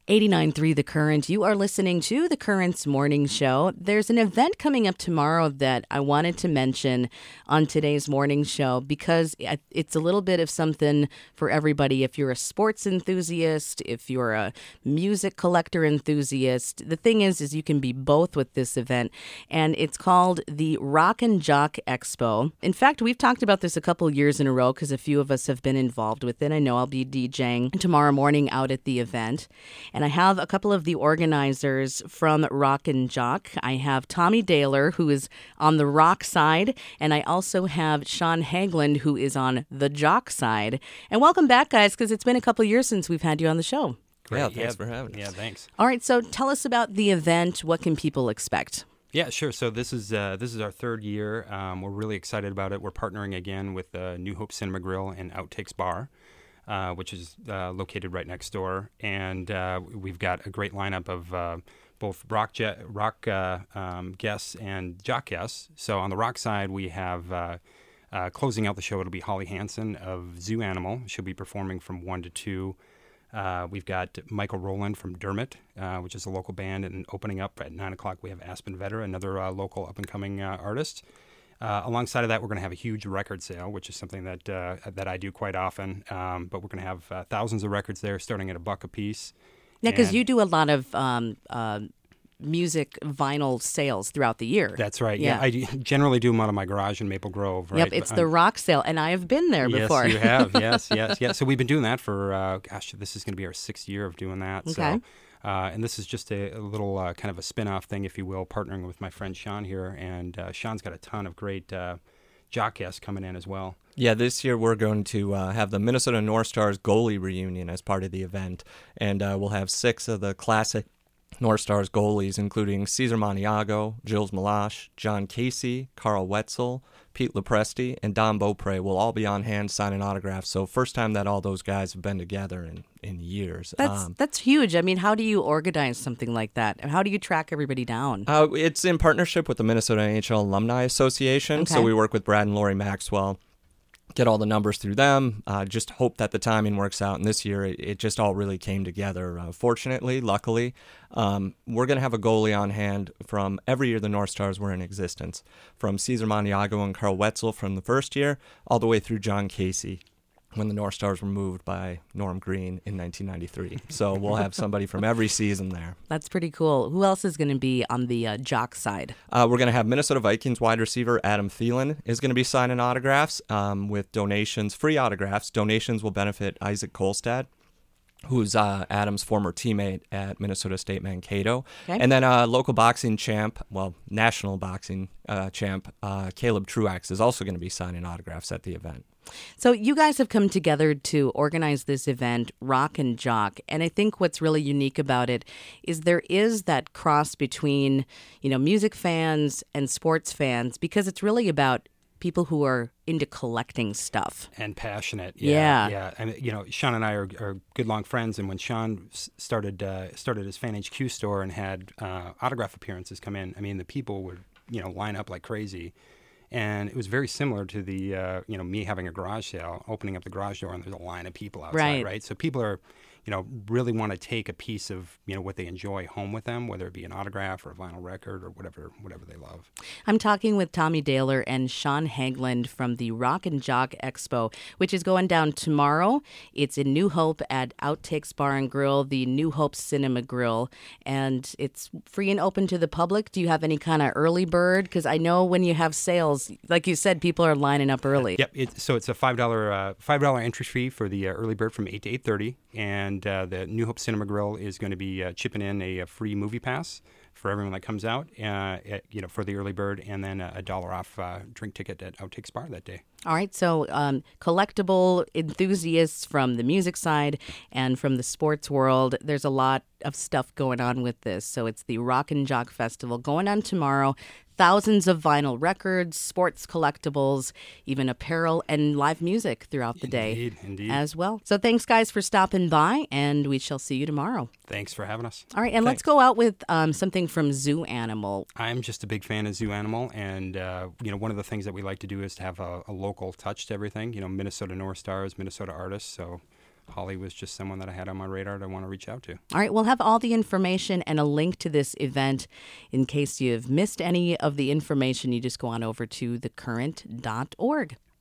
89.3 The Current. You are listening to The Current's Morning Show. There's an event coming up tomorrow that I wanted to mention on today's morning show because it's a little bit of something for everybody. If you're a sports enthusiast, if you're a music collector enthusiast, the thing is you can be both with this event. And it's called the Rock and Jock Expo. In fact, we've talked about this a couple years in a row because a few of us have been involved with it. I know I'll be DJing tomorrow morning out at the event. And I have a couple of the organizers from Rock and Jock. I have Tommy Daler, who is on the rock side, and I also have Sean Hagland, who is on the jock side. And welcome back, guys, because it's been a couple years since we've had you on the show. Great. Yeah, thanks for having us. Yeah, thanks. All right, so tell us about the event. What can people expect? Yeah, sure. So this is our third year. We're really excited about it. We're partnering again with New Hope Cinema Grill and Outtakes Bar, which is located right next door. And we've got a great lineup of both rock guests and jock guests. So on the rock side, we have closing out the show, it'll be Holly Hansen of Zoo Animal. She'll be performing from 1 to 2. We've got Michael Rowland from Dermot, which is a local band. And opening up at 9 o'clock, we have Aspen Vedra, another local up-and-coming artist. Alongside of that, we're going to have a huge record sale, which is something that I do quite often. But we're going to have thousands of records there, starting at $1 a piece. Yeah, because you do a lot of music vinyl sales throughout the year. That's right. Yeah, I generally do them out of my garage in Maple Grove. Right? Yep, it's the rock sale, and I have been there before. Yes, you have. Yes. So we've been doing that for, this is going to be our 6th year of doing that. Okay. So, and this is just a little kind of a spin-off thing, if you will, partnering with my friend Sean here. And Sean's got a ton of great jock guests coming in as well. Yeah, this year we're going to have the Minnesota North Stars goalie reunion as part of the event. And we'll have 6 of the classic North Stars goalies, including Cesar Maniago, Gilles Malache, John Casey, Carl Wetzel, Pete Lepresti, and Don Beaupre will all be on hand signing autographs. So first time that all those guys have been together in years. That's huge. I mean, how do you organize something like that? How do you track everybody down? It's in partnership with the Minnesota NHL Alumni Association. Okay. So we work with Brad and Lori Maxwell. Get all the numbers through them, just hope that the timing works out. And this year, it just all really came together. Fortunately, luckily, we're going to have a goalie on hand from every year the North Stars were in existence, from Cesar Maniago and Carl Wetzel from the first year, all the way through John Casey when the North Stars were moved by Norm Green in 1993. So we'll have somebody from every season there. That's pretty cool. Who else is going to be on the jock side? We're going to have Minnesota Vikings wide receiver Adam Thielen is going to be signing autographs with donations, free autographs. Donations will benefit Isaac Kolstad, who's Adam's former teammate at Minnesota State Mankato. Okay. And then local boxing champ, national boxing champ, Caleb Truax is also going to be signing autographs at the event. So you guys have come together to organize this event, Rock and Jock, and I think what's really unique about it is there is that cross between, music fans and sports fans, because it's really about people who are into collecting stuff. And passionate. Yeah. And, Sean and I are good long friends, and when Sean started his Fan HQ store and had autograph appearances come in, the people would, line up like crazy. And it was very similar to the, me having a garage sale, opening up the garage door, and there's a line of people outside, right? So people are, really want to take a piece of, what they enjoy home with them, whether it be an autograph or a vinyl record or whatever they love. I'm talking with Tommy Daler and Sean Hagland from the Rock and Jock Expo, which is going down tomorrow. It's in New Hope at Outtakes Bar and Grill, the New Hope Cinema Grill, and it's free and open to the public. Do you have any kind of early bird? Because I know when you have sales, like you said, people are lining up early. Yep. So it's a $5 entry fee for the early bird from 8 to 8:30, and the New Hope Cinema Grill is going to be chipping in a free movie pass for everyone that comes out, for the early bird, and then a $1 off drink ticket at Outtakes Bar that day. All right, so collectible enthusiasts from the music side and from the sports world, there's a lot of stuff going on with this. So it's the Rock and Jock Festival going on tomorrow. Thousands of vinyl records, sports collectibles, even apparel, and live music throughout the day as well. So thanks, guys, for stopping by, and we shall see you tomorrow. Thanks for having us. All right, and let's go out with something from Zoo Animal. I'm just a big fan of Zoo Animal, and one of the things that we like to do is to have a local touch to everything. Minnesota North Stars, Minnesota artists. So Holly was just someone that I had on my radar to want to reach out to. All right, we'll have all the information and a link to this event. In case you've missed any of the information, you just go on over to thecurrent.org.